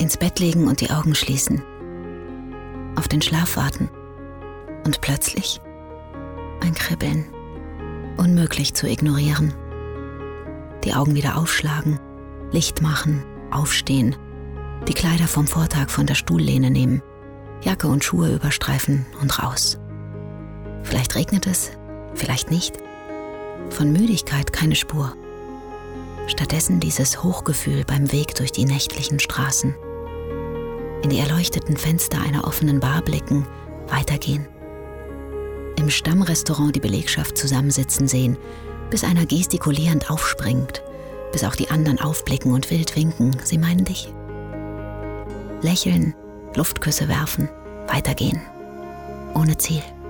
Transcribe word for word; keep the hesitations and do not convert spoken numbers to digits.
Ins Bett legen und die Augen schließen. Auf den Schlaf warten. Und plötzlich ein Kribbeln. Unmöglich zu ignorieren. Die Augen wieder aufschlagen, Licht machen, aufstehen, die Kleider vom Vortag von der Stuhllehne nehmen, Jacke und Schuhe überstreifen und raus. Vielleicht regnet es, vielleicht nicht. Von Müdigkeit keine Spur. Stattdessen dieses Hochgefühl beim Weg durch die nächtlichen Straßen. In die erleuchteten Fenster einer offenen Bar blicken, weitergehen. Im Stammrestaurant die Belegschaft zusammensitzen sehen, bis einer gestikulierend aufspringt, bis auch die anderen aufblicken und wild winken, sie meinen dich. Lächeln, Luftküsse werfen, weitergehen, ohne Ziel.